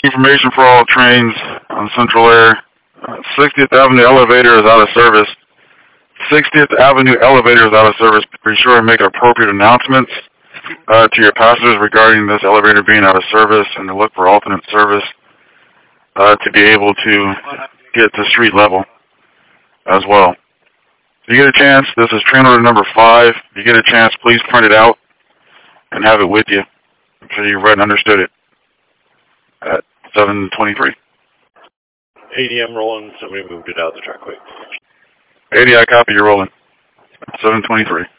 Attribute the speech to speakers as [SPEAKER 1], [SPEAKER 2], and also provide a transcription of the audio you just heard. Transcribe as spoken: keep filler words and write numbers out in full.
[SPEAKER 1] information for all trains on Central Air. Uh, sixtieth Avenue elevator is out of service. sixtieth Avenue elevator is out of service. Be sure to make appropriate announcements uh, to your passengers regarding this elevator being out of service and to look for alternate service uh, to be able to get to street level as well. If you get a chance, this is train order number five. If you get a chance, please print it out and have it with you so you read and understood it at seven twenty-three.
[SPEAKER 2] A D M rolling, somebody moved it out of the track quick.
[SPEAKER 1] eighty, I copy, you're rolling. seven twenty-three.